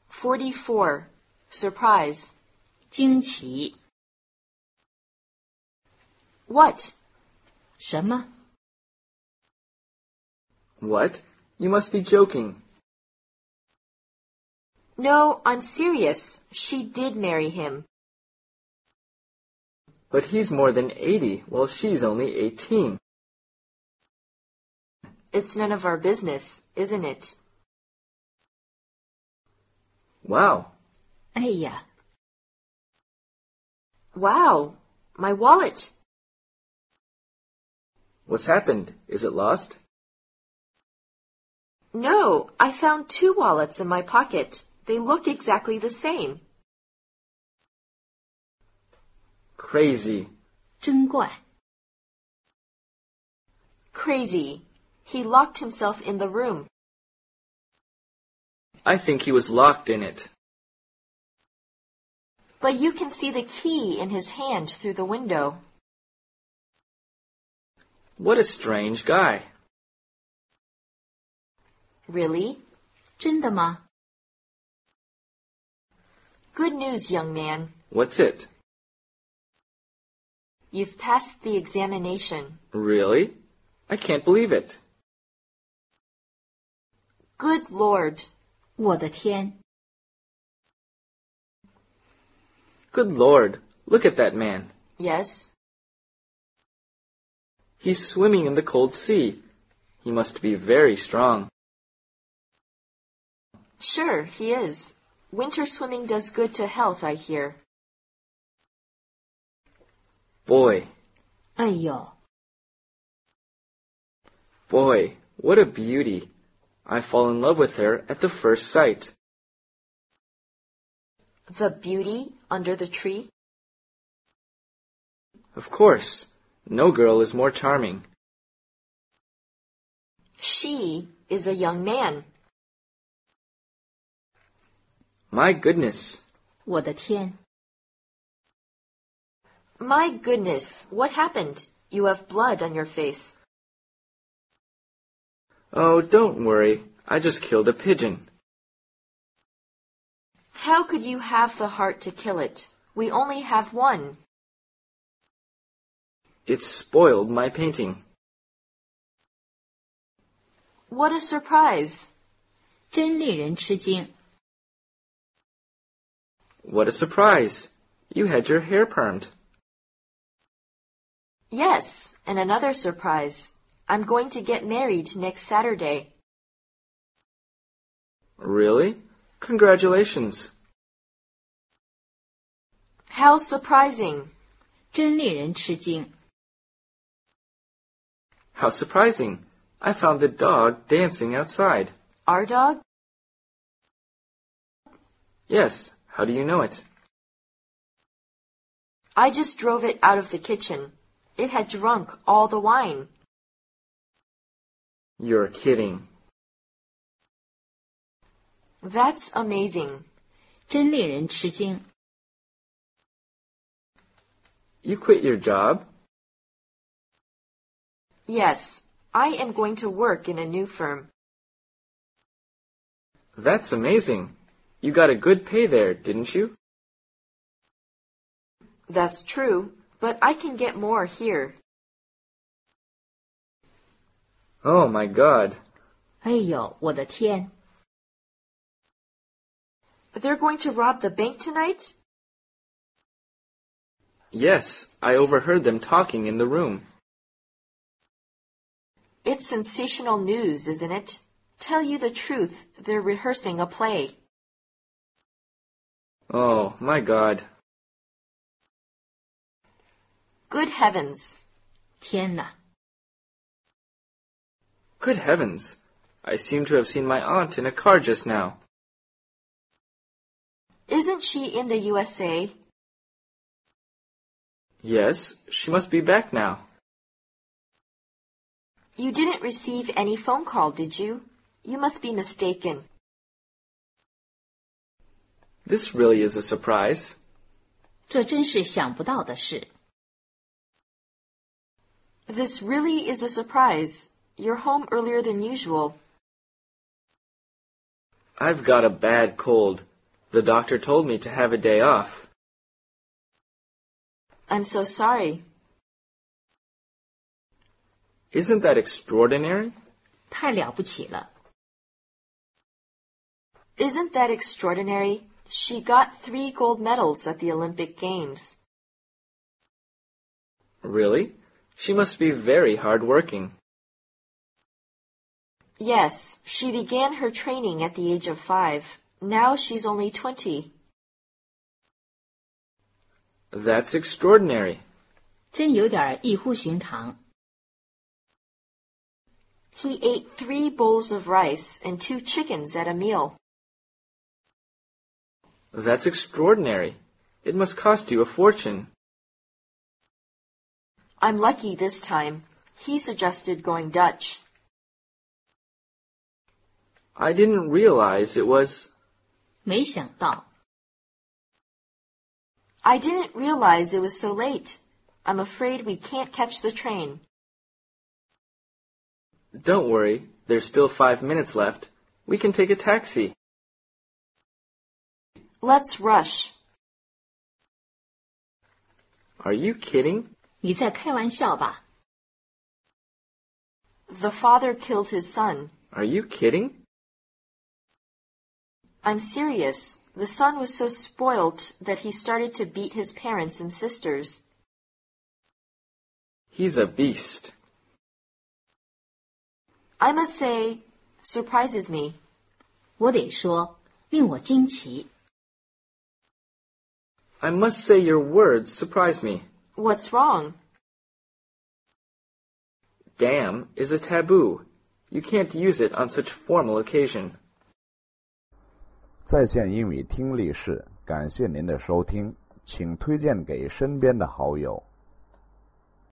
44. Surprise. 惊奇。 What? 什么？ What? You must be joking. No, I'm serious. She did marry him. But he's more than 80, while she's only 18. It's none of our business, isn't it? Wow. 哎呀， Wow, my wallet. What's happened? Is it lost? No, I found 2 wallets in my pocket. They look exactly the same. Crazy. 真怪。 Crazy. He locked himself in the room. I think he was locked in it. But you can see the key in his hand through the window. What a strange guy. Really? 真的吗？ Good news, young man. What's it? You've passed the examination. Really? I can't believe it. Good Lord. 我的天！ Good Lord, look at that man. Yes? He's swimming in the cold sea. He must be very strong. Sure, he is. Winter swimming does good to health, I hear. Boy, 哎呦， boy, what a beauty. I fall in love with her at the first sight. The beauty under the tree? Of course, no girl is more charming. She is a young man. My goodness. 我的天！ My goodness, what happened? You have blood on your face. Oh, don't worry. I just killed a pigeon. How could you have the heart to kill it? We only have one. It spoiled my painting. What a surprise. 真令人吃惊。 What a surprise. You had your hair permed. Yes, and another surprise. I'm going to get married next Saturday. Really? Congratulations. How surprising. 真令人吃惊。 How surprising. I found the dog dancing outside. Our dog? Yes. How do you know it? I just drove it out of the kitchen. It had drunk all the wine. You're kidding. That's amazing. 真令人吃惊。 You quit your job? Yes, I am going to work in a new firm. That's amazing. You got a good pay there, didn't you? That's true, but I can get more here. Oh my God. 哎呦，我的天！ They're going to rob the bank tonight? Yes, I overheard them talking in the room. It's sensational news, isn't it? Tell you the truth, they're rehearsing a play. Oh my God. Good heavens. 天哪！ Good heavens. I seem to have seen my aunt in a car just now. Isn't she in the USA? Yes, she must be back now. You didn't receive any phone call, did you? You must be mistaken. This really is a surprise. 这真是想不到的事。 This really is a surprise. You're home earlier than usual. I've got a bad cold. The doctor told me to have a day off. I'm so sorry. Isn't that extraordinary? 太了不起了。 Isn't that extraordinary? She got 3 gold medals at the Olympic Games. Really? She must be very hard-working. Yes, she began her training at the age of 5. Now she's only 20. That's extraordinary. 真有点异乎寻常。 He ate 3 bowls of rice and 2 chickens at a meal. That's extraordinary. It must cost you a fortune. I'm lucky this time. He suggested going Dutch. I didn't realize it was... 没想到。 I didn't realize it was so late. I'm afraid we can't catch the train. Don't worry, there's still 5 minutes left. We can take a taxi. Let's rush. Are you kidding? 你在开玩笑吧？ The father killed his son. Are you kidding? I'm serious. The son was so spoilt that he started to beat his parents and sisters. He's a beast. I must say, surprises me. 我得说，令我惊奇。 I must say your words surprise me. What's wrong? Damn is a taboo. You can't use it on such formal occasion. 在线英语听力室，感谢您的收听，请推荐给身边的好友。